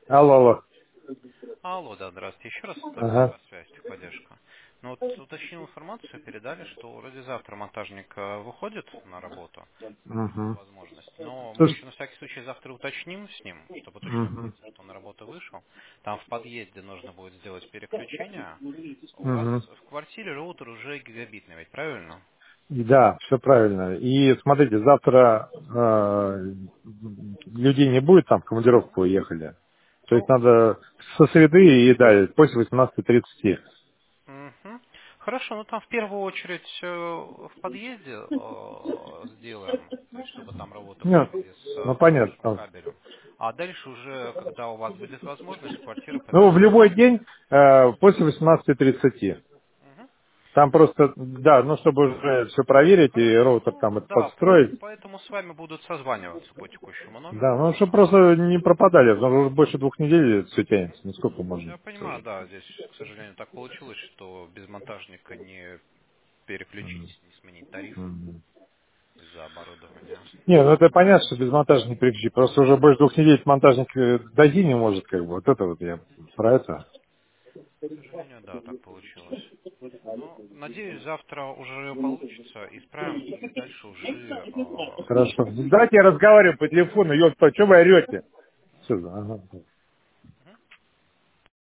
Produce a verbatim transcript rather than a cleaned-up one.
Алло, алло. Алло, да, здравствуйте. Еще раз это Ага. связь, техподдержка. Ну вот уточнил информацию, передали, что вроде завтра монтажник э, выходит на работу, есть Угу. возможность. Но мы Слушай, еще на всякий случай завтра уточним с ним, чтобы точно угу. убедиться, что он на работу вышел. Там в подъезде нужно будет сделать переключение. У вас Угу. в квартире роутер уже гигабитный, ведь правильно? Да, все правильно. И смотрите, завтра э, людей не будет, там в командировку уехали. То есть Ну, надо со среды и далее, после восемнадцати тридцати. мгм. Хорошо, ну там в первую очередь э, в подъезде э, сделаем, то есть чтобы там роутеры Нет, были с ну э, понятно. хорошим там. кабелем. А дальше уже, когда у вас будет возможность, в квартиру Ну, в подведем. любой день э, после восемнадцати тридцати. Мгм. Там просто, да, ну, чтобы уже все проверить и Хорошо, роутер ну там это да, по- подстроить. поэтому с вами будут созваниваться по текущему Да, номеру. ну, чтобы А, просто не пропадали, потому что уже больше двух недель все тянется. Ну, сколько можно Я понимаю, тоже. да, здесь, к сожалению, так получилось, что без монтажника не переключить, не сменить тариф Мгм. из-за оборудования. Не, ну это понятно, что без монтажа не переключить. Просто уже больше двух недель монтажник э, дойти не может, как бы. Вот это вот я про это. К сожалению, да, так получилось. Ну, надеюсь, завтра уже получится, исправим и дальше уже... а, Хорошо. Давайте я разговариваю по телефону, ёпта, что вы орете? Что за- ага.